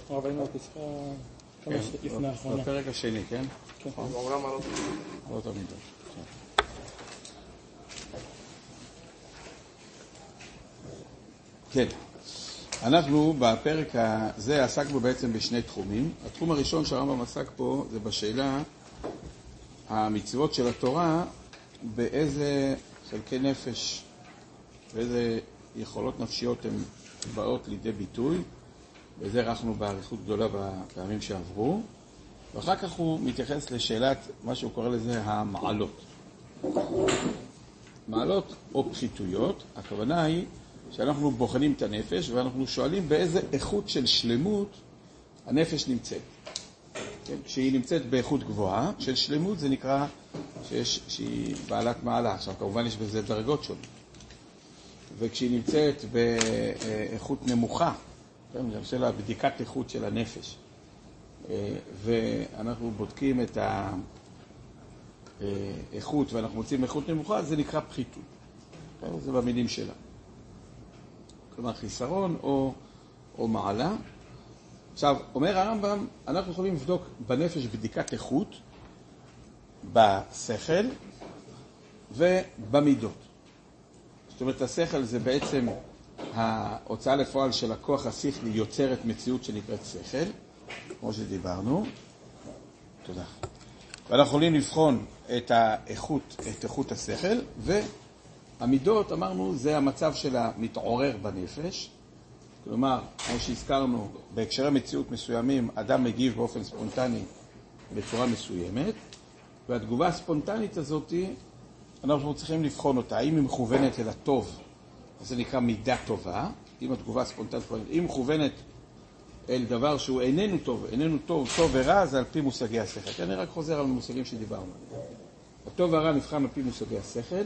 ראינו בפסקה כמה לפני האחרונה. בפרק השני, כן? כן. אומנם לא תמיד. כן. אנחנו בפרק הזה עסקנו בעצם בשני תחומים. התחום הראשון שהרמב"ם עסק פה זה בשאלה המצוות של התורה באיזה חלקי נפש, באיזה יכולות נפשיות הן באות לידי ביטוי. וזה ערכנו בעריכות גדולה בפעמים שעברו. ואחר כך הוא מתייחס לשאלת מה שהוא קורא לזה המעלות. מעלות או פחיתויות, הכוונה היא שאנחנו בוחנים את הנפש ואנחנו שואלים באיזה איכות של שלמות הנפש נמצאת. כן? כשהיא נמצאת באיכות גבוהה של שלמות זה נקרא שהיא בעלת מעלה. עכשיו כמובן יש בזה דרגות שונות. וכשהיא נמצאת באיכות נמוכה, כן? זה עושה לה בדיקת איכות של הנפש. ואנחנו בודקים את האיכות ואנחנו מוצאים איכות נמוכה, זה נקרא פחיתות. כן? זה במילים שלה. כלומר חיסרון או מעלה. עכשיו, אומר הרמב"ם, אנחנו יכולים לבדוק בנפש בדיקת איכות, בשכל ובמידות. זאת אומרת, השכל זה בעצם ההוצאה לפועל של הכוח השכלי יוצרת מציאות שנקראת שכל, כמו שדיברנו. תודה. ואנחנו יכולים לבחון את האיכות, את איכות השכל, והמידות, אמרנו, זה המצב של המתעורר בנפש. כלומר, כמו שהזכרנו, בהקשרי מציאות מסוימים, אדם מגיב באופן ספונטני בצורה מסוימת, והתגובה הספונטנית הזאת, אנחנו צריכים לבחון אותה. אם היא מכוונת אל הטוב, אז זה נקרא מידה טובה. אם התגובה הספונטנית, אם מכוונת אל דבר שהוא איננו טוב, טוב ורע, זה על פי מושגי השכל. כי אני רק חוזר על המושגים שדיברנו. הטוב והרע נבחן על פי מושגי השכל,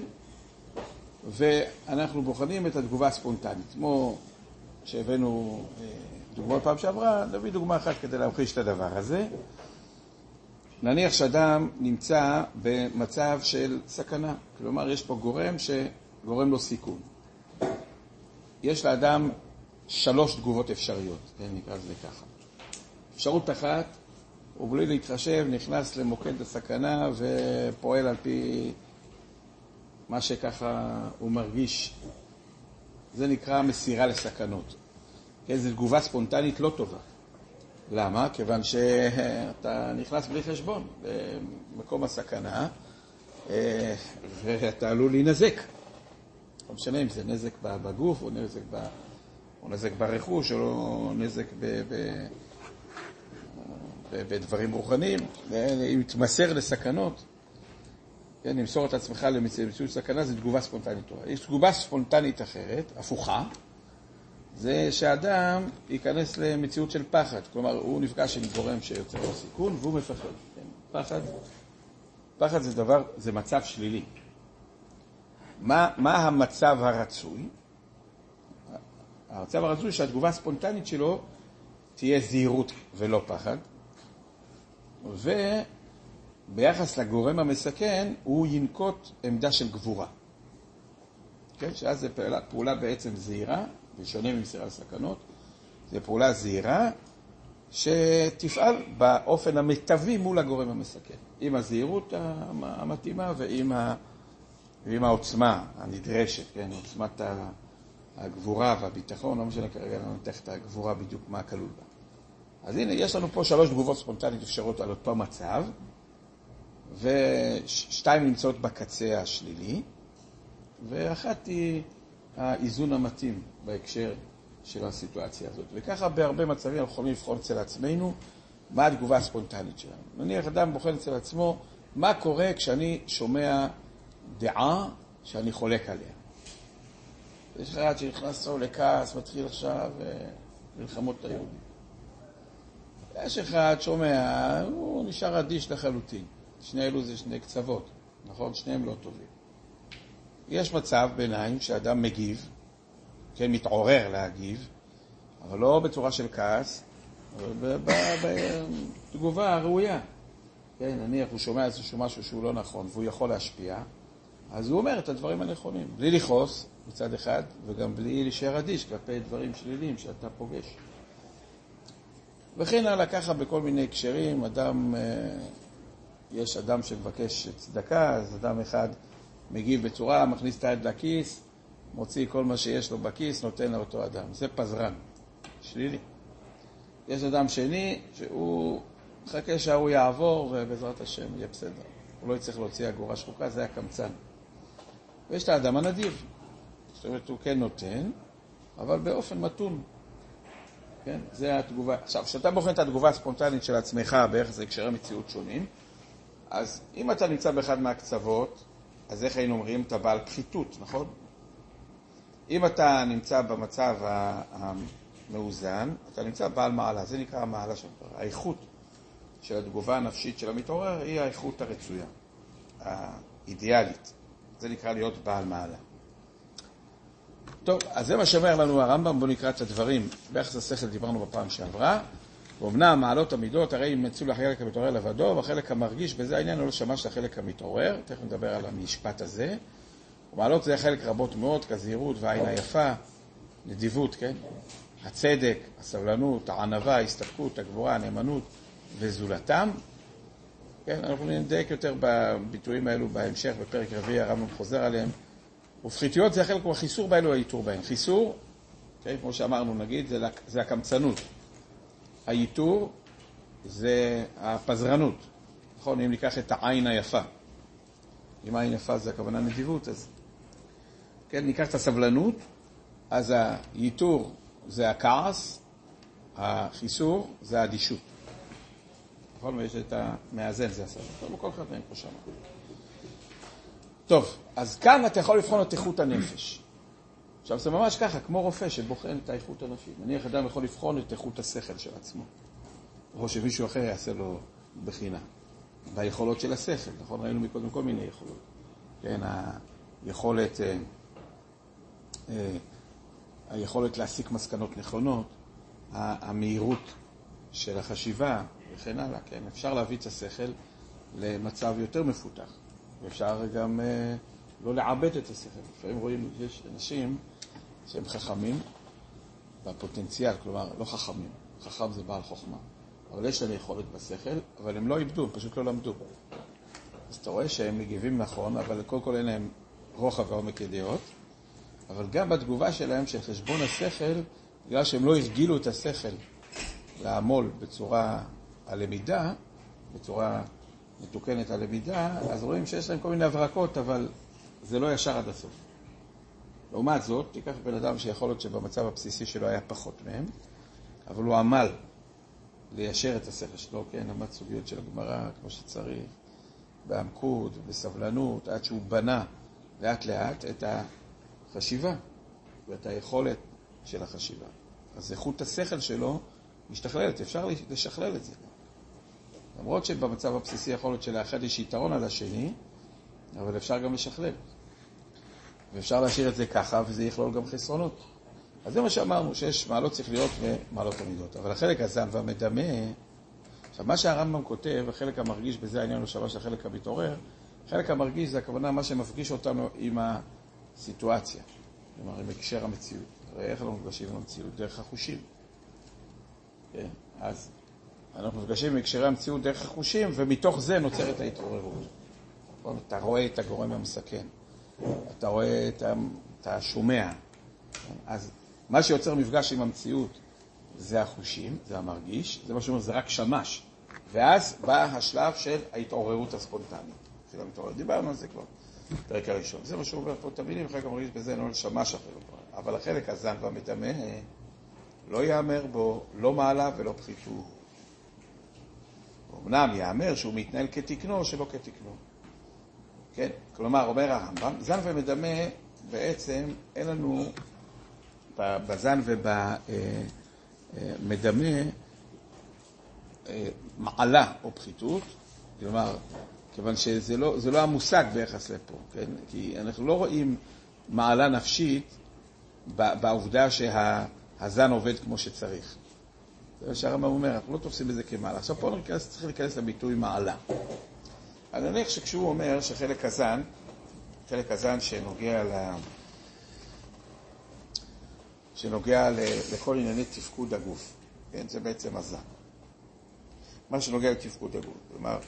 ואנחנו בוחנים את התגובה הספונטנית. כמו שהבאנו דוגמה פעם שעברה, נביא דוגמה אחת כדי להמחיש את הדבר הזה. נניח שאדם נמצא במצב של סכנה. כלומר, יש פה גורם שגורם לו סיכון. יש לאדם 3 תגובות אפשריות, נקרא לזה ככה. אפשרות אחת, הוא בלי להתחשב, נכנס למוקד הסכנה ופועל על פי מה שככה הוא מרגיש. זה נקרא מסירה לסכנות. זו תגובה ספונטנית לא טובה. למה? כיוון שאתה נכנס בלי חשבון במקום הסכנה, ואתה עלול להינזק. לא משנה אם זה נזק בגוף, או נזק ברכוש, או נזק בדברים רוחניים. אם תמסר לסכנות, למסור את עצמך למציאות סכנה, זה תגובה ספונטנית טובה. יש תגובה ספונטנית אחרת, הפוכה, זה שאדם ייכנס למציאות של פחד. כלומר, הוא נפגש עם גורם שיוצר לו סיכון, והוא מפחד. פחד זה מצב שלילי. מה המצב הרצוי? המצב הרצוי שהתגובה הספונטנית שלו תהיה זהירות ולא פחד. וביחס לגורם המסכן, הוא ינקוט עמדה של גבורה. כן? שאז זו פעולה בעצם זהירה, ושונה ממסירה לסכנות. זו פעולה זהירה שתפעל באופן המיטבי מול הגורם המסכן. עם הזהירות המתאימה ועם העוצמה הנדרשת, כן? עוצמת הגבורה והביטחון, לא משנה כרגע נתח את הגבורה בדיוק מה כלול בה. אז הנה, יש לנו פה 3 תגובות ספונטניות אפשרות על אותו מצב, ו2 נמצאות בקצה השלילי, ואחת היא האיזון המתאים בהקשר של הסיטואציה הזאת. וככה בהרבה מצבים אנחנו יכולים לבחון אצל עצמנו מה התגובה הספונטנית שלנו. נניח אדם בוחן אצל עצמו מה קורה כשאני שומע דעה שאני חולק עליה. יש אחד שנכנס לו לכעס, מתחיל עכשיו מלחמות את היהודים. יש אחד שומע, הוא נשאר אדיש לחלוטין. שני אלו זה 2 קצוות, נכון? שניהם לא טובים. יש מצב ביניים שאדם מגיב, כן, מתעורר להגיב, אבל לא בצורה של כעס, אבל בתגובה הראויה. כן, נניח הוא שומע איזשהו משהו שהוא לא נכון, והוא יכול להשפיע, אז הוא אומר את הדברים הנכונים, בלי לכעוס מצד אחד, וגם בלי להישאר אדיש כלפי דברים שליליים שאתה פוגש. וכן הלאה, ככה בכל מיני הקשרים, יש אדם שמבקש צדקה, אז אדם אחד מגיב בצורה, מכניס את היד לכיס, מוציא כל מה שיש לו בכיס, נותן לאותו אדם. זה פזרן, שלילי. יש אדם שני שהוא מחכה שההוא יעבור, ובעזרת השם יהיה בסדר. הוא לא יצטרך להוציא אגורה שחוקה, זה היה קמצן. ויש את האדם הנדיב. זאת אומרת, הוא כן נותן, אבל באופן מתון. כן? זה התגובה. עכשיו, כשאתה בוחן את התגובה הספונטנית של עצמך, בערך זה הקשרי מציאות שונים, אז אם אתה נמצא באחד מהקצוות, אז איך היינו אומרים? אתה בעל פחיתות, נכון? אם אתה נמצא במצב המאוזן, אתה נמצא בעל מעלה. זה נקרא המעלה שלך. האיכות של התגובה הנפשית של המתעורר היא האיכות הרצויה, האידיאלית. זה נקרא להיות בעל מעלה. טוב, אז זה מה שאומר לנו הרמב"ם. בואו נקרא את הדברים. ביחס השכל דיברנו בפעם שעברה. ואומנם מעלות המידות, הרי אם מצאו לחלק המתעורר לבדו, והחלק המרגיש, בזה העניין הוא לא שמש לחלק המתעורר. תכף נדבר על המשפט הזה. ומעלות זה חלק רבות מאוד, כזהירות והעין היפה, נדיבות, כן? הצדק, הסבלנות, הענווה, ההסתפקות, הגבורה, הנאמנות וזולתם. כן, אנחנו נדייק יותר בביטויים האלו בהמשך, בפרק רביעי הרמב"ם חוזר עליהם. ופחיתויות זה החלק החיסור באלו היתור בהן. חיסור, כן, כמו שאמרנו נגיד, זה הקמצנות. היתור זה הפזרנות. נכון, אם ניקח את העין היפה. אם העין יפה זה הכוונה נדיבות, אז כן, ניקח את הסבלנות, אז היתור זה הכעס, החיסור זה האדישות. נכון, ויש את המאזן, זה הסבלנות. טוב, בכל אחד מהם, כמו שאמרנו. טוב, אז כאן אתה יכול לבחון את איכות הנפש. עכשיו, זה ממש ככה, כמו רופא שבוחן את האיכות הנפשית. נניח אדם יכול לבחון את איכות השכל של עצמו. או שמישהו אחר יעשה לו בחינה. ביכולות של השכל, נכון? ראינו מקודם כל מיני יכולות. כן, היכולת להסיק מסקנות נכונות, המהירות של החשיבה וכן הלאה, כן? אפשר להביא את השכל למצב יותר מפותח. ואפשר גם לא לעבד את השכל. לפעמים רואים, יש אנשים שהם חכמים בפוטנציאל, כלומר, לא חכמים. חכם זה בעל חוכמה. אבל יש להם יכולת בשכל, אבל הם לא איבדו, הם פשוט לא למדו. אז אתה רואה שהם מגיבים נכון, אבל קודם כל אין להם רוחב ועומק ידיעות, אבל גם בתגובה שלהם של חשבון השכל, בגלל שהם לא הרגילו את השכל לעמול בצורה הלמידה, בצורה מתוקנת הלמידה, אז רואים שיש להם כל מיני הברקות, אבל זה לא ישר עד הסוף. לעומת זאת, תיקח בן אדם שיכול להיות שבמצב הבסיסי שלו היה פחות מהם, אבל הוא עמל ליישר את השכל שלו, כן, למד סוגיות של הגמרא כמו שצריך, בעמקות, בסבלנות, עד שהוא בנה לאט לאט את החשיבה ואת היכולת של החשיבה. אז איכות השכל שלו משתכללת, אפשר לשכלל את זה. למרות שבמצב הבסיסי יכול להיות שלאחד יש יתרון על השני, אבל אפשר גם לשכלל. ואפשר להשאיר את זה ככה, וזה יכלול גם חסרונות. אז זה מה שאמרנו, שיש מעלות שכליות ומעלות המידות. אבל החלק הזן והמדמה, עכשיו מה שהרמב"ם כותב, החלק המרגיש, בזה העניין לא שווה של החלק המתעורר, החלק המרגיש זה הכוונה מה שמפגיש אותנו עם הסיטואציה, כלומר עם הקשר המציאות. הרי איך אנחנו מפגשים עם המציאות? דרך החושים. כן? אז אנחנו מפגשים עם הקשרי המציאות דרך החושים, ומתוך זה נוצרת ההתעוררות. אתה רואה את הגורם המסכן, אתה רואה את השומע. אז מה שיוצר מפגש עם המציאות זה החושים, זה המרגיש, זה מה שאומר, זה רק שמש. ואז בא השלב של ההתעוררות הספונטנית. של המתעוררות. דיברנו על זה כבר, פרק הראשון. זה מה שהוא אומר פה, תמידים, אחר כך מרגיש בזה, לא שמש אפילו. אבל החלק הזן והמדמה לא יאמר בו, לא מעלה ולא פחיתות. אמנם יאמר שהוא מתנהל כתקנו או שלא כתקנו. כן, כלומר, אומר הרמב"ם, זן ומדמה בעצם אין לנו בזן ובמדמה מעלה או פחיתות, כלומר, כיוון שזה לא המושג ביחס לפה, כן? כי אנחנו לא רואים מעלה נפשית בעובדה שהזן עובד כמו שצריך. זה מה שהרמב"ם אומר, אנחנו לא תופסים בזה כמעלה. עכשיו פה צריך להיכנס לביטוי מעלה. אני נניח שכשהוא אומר שחלק הזן שנוגע לכל ענייני תפקוד הגוף, כן? זה בעצם הזן. מה שנוגע לתפקוד הגוף. כלומר,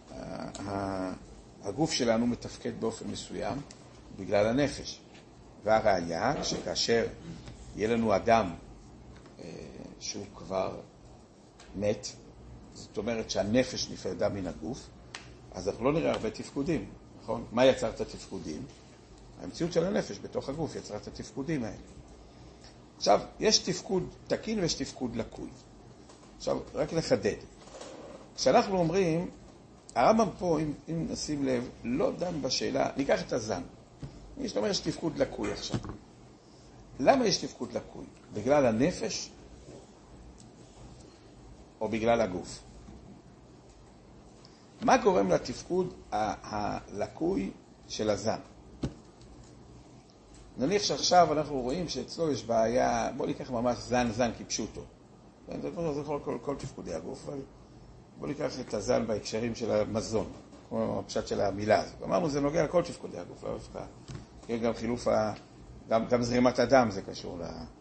הגוף שלנו מתפקד באופן מסוים בגלל הנפש. והראיה, שכאשר יהיה לנו אדם שהוא כבר מת, זאת אומרת שהנפש נפרדה מן הגוף, אז אנחנו לא נראה הרבה תפקודים, נכון? מה יצר את התפקודים? המציאות של הנפש בתוך הגוף יצרה את התפקודים האלה. עכשיו, יש תפקוד תקין ויש תפקוד לקוי. עכשיו, רק לחדד. כשאנחנו אומרים, הרמב"ם פה, אם נשים לב, לא דן בשאלה, ניקח את הזן. זאת אומרת, יש תפקוד לקוי עכשיו. למה יש תפקוד לקוי? בגלל הנפש או בגלל הגוף? מה גורם לתפקוד הלקוי של הזן? נניח שעכשיו אנחנו רואים שאצלו יש בעיה, בוא ניקח ממש זן כפשוטו. זה כל תפקודי הגוף, אבל בוא ניקח את הזן בהקשרים של המזון, כמו הפשט של המילה הזאת. אמרנו, זה נוגע לכל תפקודי הגוף, לא דווקא. גם חילוף, גם זרימת הדם זה קשור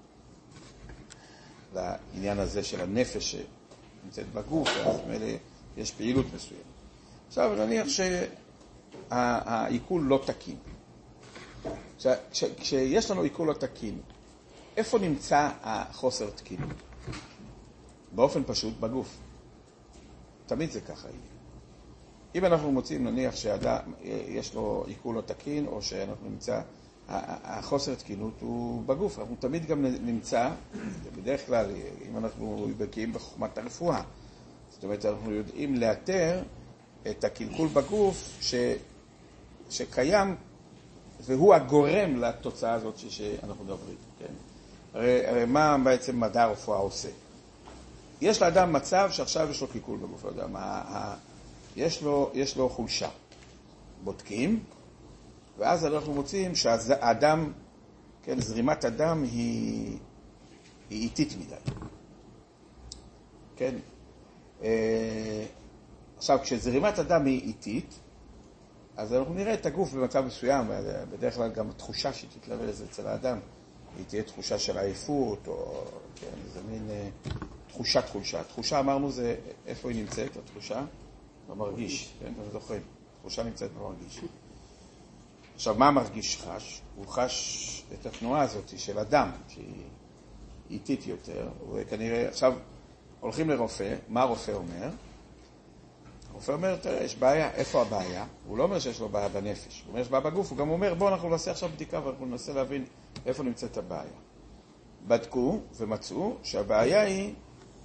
לעניין הזה של הנפש שנמצאת בגוף, אז מלא יש פעילות מסוימת. עכשיו נניח שהעיכול לא תקין. כשיש לנו עיכול לא תקין, איפה נמצא החוסר תקינות? באופן פשוט בגוף. תמיד זה ככה יהיה. אם אנחנו מוצאים, נניח שיש לו עיכול לא תקין, או שאנחנו נמצא, החוסר תקינות הוא בגוף. אנחנו תמיד גם נמצא, בדרך כלל, אם אנחנו בקיאים בחוכמת הרפואה, זאת אומרת, אנחנו יודעים לאתר את הקלקול בגוף שקיים, והוא הגורם לתוצאה הזאת שאנחנו מדברים. כן? הרי מה בעצם מדע הרפואה עושה? יש לאדם מצב שעכשיו יש לו קלקול בגוף, לא יודע, יש לו חולשה. בודקים, ואז אנחנו מוצאים שהאדם, כן, זרימת הדם היא איטית מדי. כן? עכשיו, כשזרימת הדם היא איטית, אז אנחנו נראה את הגוף במצב מסוים, בדרך כלל גם התחושה שתתלווה לזה אצל האדם, היא תהיה תחושה של עייפות, או כן, איזה מין תחושת חולשה. תחושה, אמרנו, זה איפה היא נמצאת, התחושה? במרגיש, כן? אתם זוכרים, תחושה נמצאת במרגיש. עכשיו, מה המרגיש חש? הוא חש את התנועה הזאת של הדם, שהיא איטית יותר, וכנראה, עכשיו, הולכים לרופא, מה הרופא אומר? הרופא אומר, תראה, יש בעיה, איפה הבעיה? הוא לא אומר שיש לו בעיה בנפש, הוא אומר יש בעיה בגוף, הוא גם אומר, בואו אנחנו נעשה עכשיו בדיקה ואנחנו ננסה להבין איפה נמצאת הבעיה. בדקו ומצאו שהבעיה היא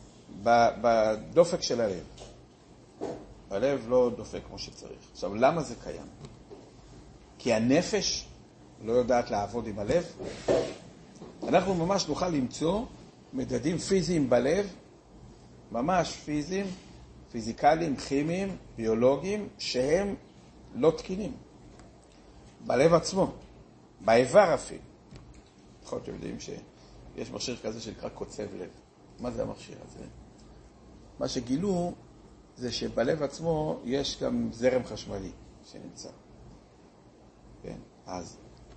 בדופק של הלב. הלב לא דופק כמו שצריך. עכשיו, למה זה קיים? כי הנפש לא יודעת לעבוד עם הלב. אנחנו ממש נוכל למצוא מדדים פיזיים בלב, ממש פיזיים, פיזיקליים, כימיים, ביולוגיים, שהם לא תקינים. בלב עצמו, באיבר אפילו. נכון, אתם יודעים שיש מכשיר כזה שנקרא קוצב לב. מה זה המכשיר הזה? מה שגילו זה שבלב עצמו יש גם זרם חשמלי שנמצא. כן? אז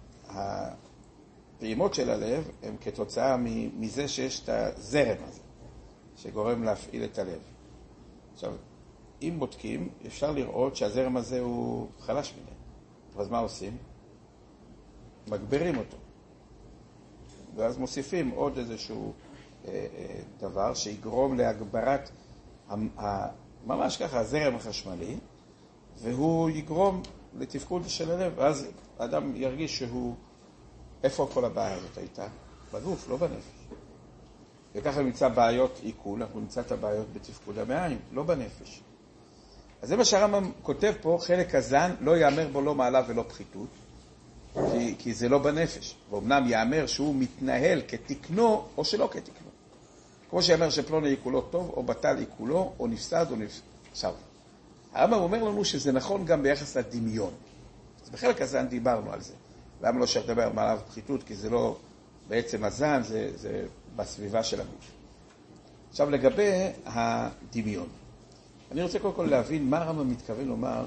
הפעימות של הלב הן כתוצאה מזה שיש את הזרם הזה, שגורם להפעיל את הלב. עכשיו, אם בודקים, אפשר לראות שהזרם הזה הוא חלש מדי. אז מה עושים? מגבירים אותו. ואז מוסיפים עוד איזשהו דבר שיגרום להגברת ממש ככה הזרם החשמלי, והוא יגרום לתפקוד של הלב. ואז האדם ירגיש שהוא, איפה כל הבעיה הזאת הייתה? בגוף, לא בנפש. וככה נמצא בעיות עיכול, אנחנו נמצא את הבעיות בתפקוד המעיים, לא בנפש. אז זה מה שהרמב"ם כותב פה, חלק הזן לא יאמר בו לא מעלה ולא פחיתות, כי זה לא בנפש. ואומנם יאמר שהוא מתנהל כתקנו או שלא כתקנו. כמו שיאמר שפלוני עיכולו טוב, או בטל עיכולו, או נפסד או נפסד. עכשיו, הרמב"ם אומר לנו שזה נכון גם ביחס לדמיון. אז בחלק הזן דיברנו על זה. למה לא שייך לדבר על מעלה ופחיתות? כי זה לא בעצם הזן, זה בסביבה של הגוף. עכשיו לגבי הדמיון. אני רוצה קודם כל להבין מה הרמב"ם מתכוון לומר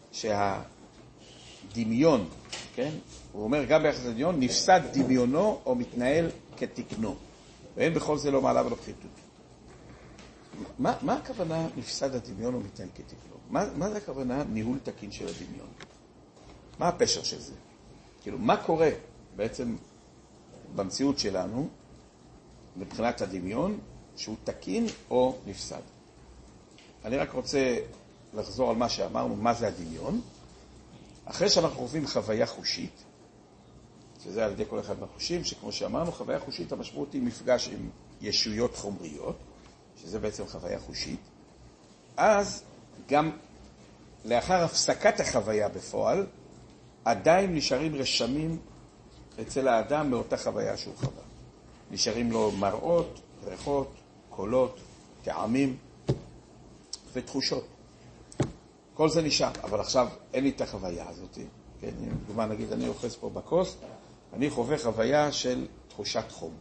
שהדמיון, כן? הוא אומר גם ביחס לדמיון, נפסד דמיונו או מתנהל כתקנו. ואין בכל זה לא מעלה ולא פחיתות. מה הכוונה נפסד הדמיון או מתנהל כתקנו? מה זה הכוונה ניהול תקין של הדמיון? מה הפשר של זה? כאילו, מה קורה בעצם במציאות שלנו מבחינת הדמיון שהוא תקין או נפסד? אני רק רוצה לחזור על מה שאמרנו, מה זה הדמיון. אחרי שאנחנו חווים חוויה חושית, שזה על ידי כל אחד מהחושים, שכמו שאמרנו, חוויה חושית המשמעות היא מפגש עם ישויות חומריות, שזה בעצם חוויה חושית. אז גם לאחר הפסקת החוויה בפועל, עדיין נשארים רשמים אצל האדם מאותה חוויה שהוא חווה. נשארים לו מראות, ריחות, קולות, טעמים ותחושות. כל זה נשאר, אבל עכשיו אין לי את החוויה הזאת. כן, לדוגמה, נגיד, אני אוחז פה בכוס, אני חווה חוויה של תחושת חום.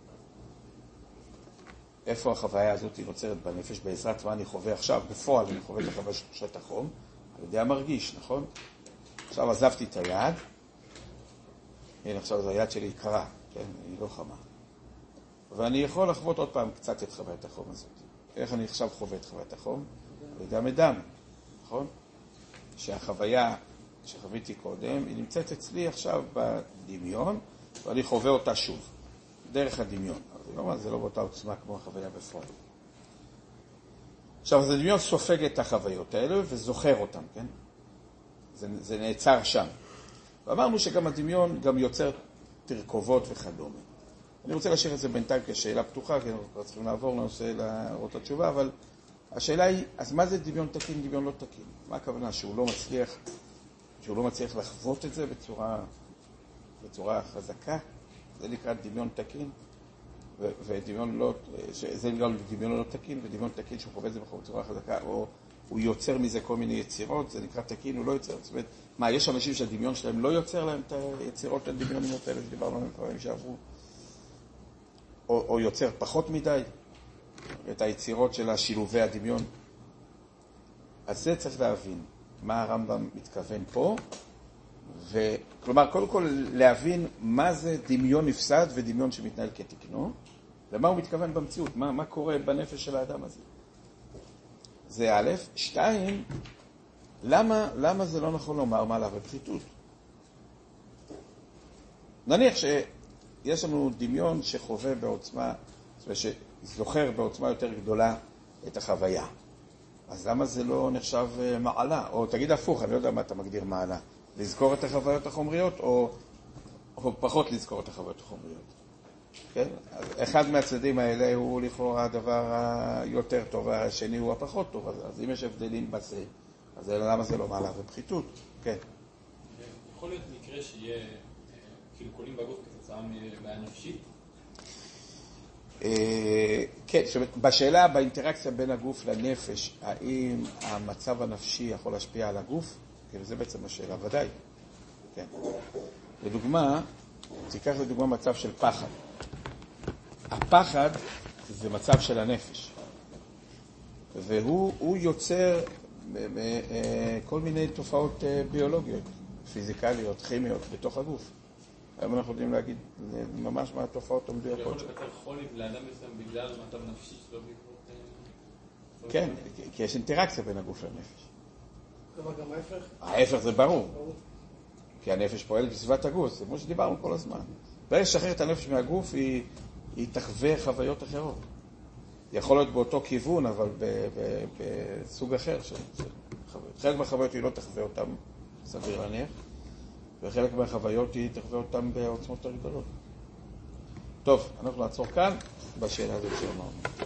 איפה החוויה הזאת נוצרת בנפש? בעזרת מה אני חווה עכשיו? בפועל אני חווה את החוויה של תחושת החום, על ידי המרגיש, נכון? עכשיו עזבתי את היד, הנה עכשיו היד שלי קרה, כן? היא לא חמה. ואני יכול לחוות עוד פעם קצת את חוויית החום הזאת. איך אני עכשיו חווה את חוויית החום? על ידי המדם, נכון? שהחוויה שחוויתי קודם, היא נמצאת אצלי עכשיו בדמיון, ואני חווה אותה שוב, דרך הדמיון. אבל זה לא באותה עוצמה כמו החוויה בפועל. עכשיו, אז הדמיון סופג את החוויות האלה וזוכר אותן, כן? זה נעצר שם. ואמרנו שגם הדמיון גם יוצר תרכובות וכדומה. אני רוצה להשאיר את זה בינתיים כשאלה פתוחה, כי אנחנו צריכים לעבור לנושא להראות התשובה, אבל השאלה היא, אז מה זה דמיון תקין, דמיון לא תקין? מה הכוונה? שהוא לא מצליח לחוות את זה בצורה חזקה? זה נקרא דמיון תקין? ודמיון לא, זה נקרא דמיון לא תקין, ודמיון תקין שהוא חווה את זה בצורה חזקה, או הוא יוצר מזה כל מיני יצירות, זה נקרא תקין, הוא לא יוצר. זאת אומרת, מה, יש אנשים שהדמיון שלהם לא יוצר להם את היצירות הדמיוניות האלה, שדיברנו עליהם כבר שעברו, או יוצר פחות מדי את היצירות של השילובי הדמיון. אז זה צריך להבין מה הרמב"ם מתכוון פה, וכלומר, קודם כל להבין מה זה דמיון נפסד ודמיון שמתנהל כתקנו, ומה הוא מתכוון במציאות, מה קורה בנפש של האדם הזה. זה א', 2, למה זה לא נכון לומר מעלה ופחיתות? נניח שיש לנו דמיון שחווה בעוצמה, שזוכר בעוצמה יותר גדולה את החוויה. אז למה זה לא נחשב מעלה? או תגיד הפוך, אני לא יודע מה אתה מגדיר מעלה. לזכור את החוויות החומריות, או פחות לזכור את החוויות החומריות. כן? אז אחד מהצדדים האלה הוא לכאורה הדבר היותר טוב, והשני הוא הפחות טוב. אז אם יש הבדלים בזה, אז למה זה לא מעלה ופחיתות? כן. יכול להיות מקרה שיהיה קלקולים בגוף כתוצאה מבעיה נפשית? כן, בשאלה, באינטראקציה בין הגוף לנפש, האם המצב הנפשי יכול להשפיע על הגוף? כן, זה בעצם השאלה, ודאי. כן. לדוגמה, תיקח לדוגמה מצב של פחד. הפחד זה מצב של הנפש. והוא יוצר כל מיני תופעות ביולוגיות, פיזיקליות, כימיות, בתוך הגוף. היום אנחנו יודעים להגיד ממש מה התופעות עומדות. יכול לקצר חולי לאדם מסוים בגלל מצב נפשי שלו בעקבות... כן, כי יש אינטראקציה בין הגוף לנפש. אבל גם ההפך? ההפך זה ברור. כי הנפש פועלת בסביבת הגוף, זה כמו שדיברנו כל הזמן. ברגע ששחרר את הנפש מהגוף, היא תחווה חוויות אחרות. יכול להיות באותו כיוון, אבל בסוג אחר של חוויות. חלק מהחוויות היא לא תחווה אותם סביר להניח, וחלק מהחוויות היא תחווה אותם בעוצמות יותר גדולות. טוב, אנחנו נעצור כאן בשאלה הזאת שאמרנו.